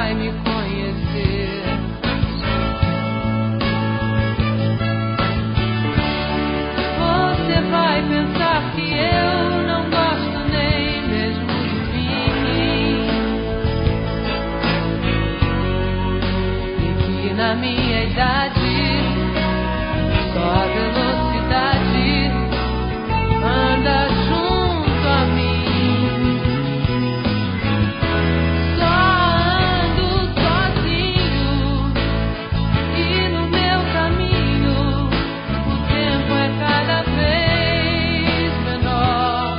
vai me conhecer. Você vai pensar que eu não gosto nem mesmo de mim, e que na minha idade só a velocidade anda junto a mim. Só ando sozinho e no meu caminho o tempo é cada vez menor.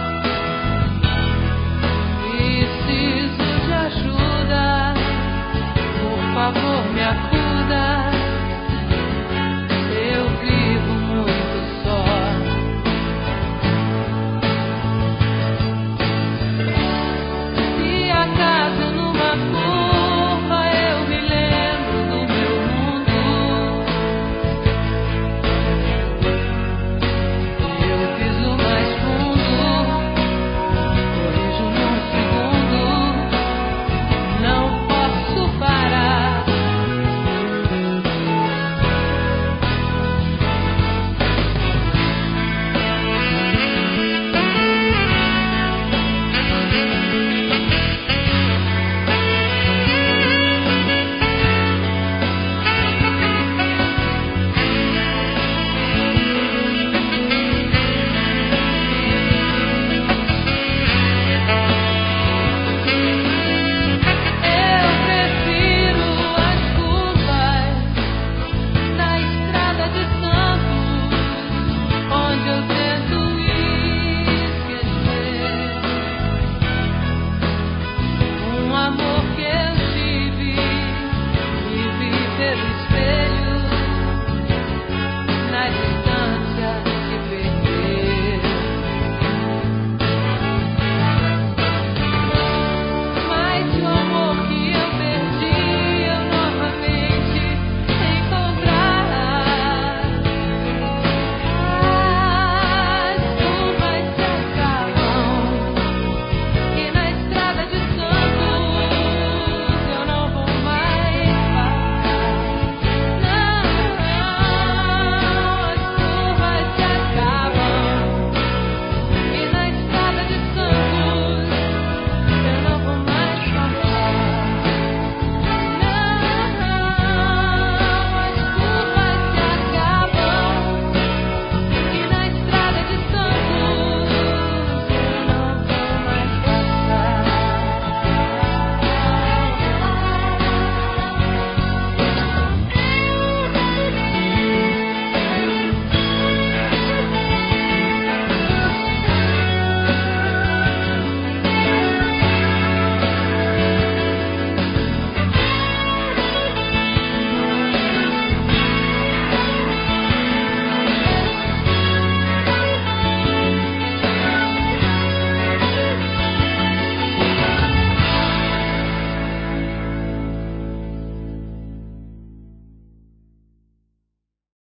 Preciso de ajuda, por favor me acuda.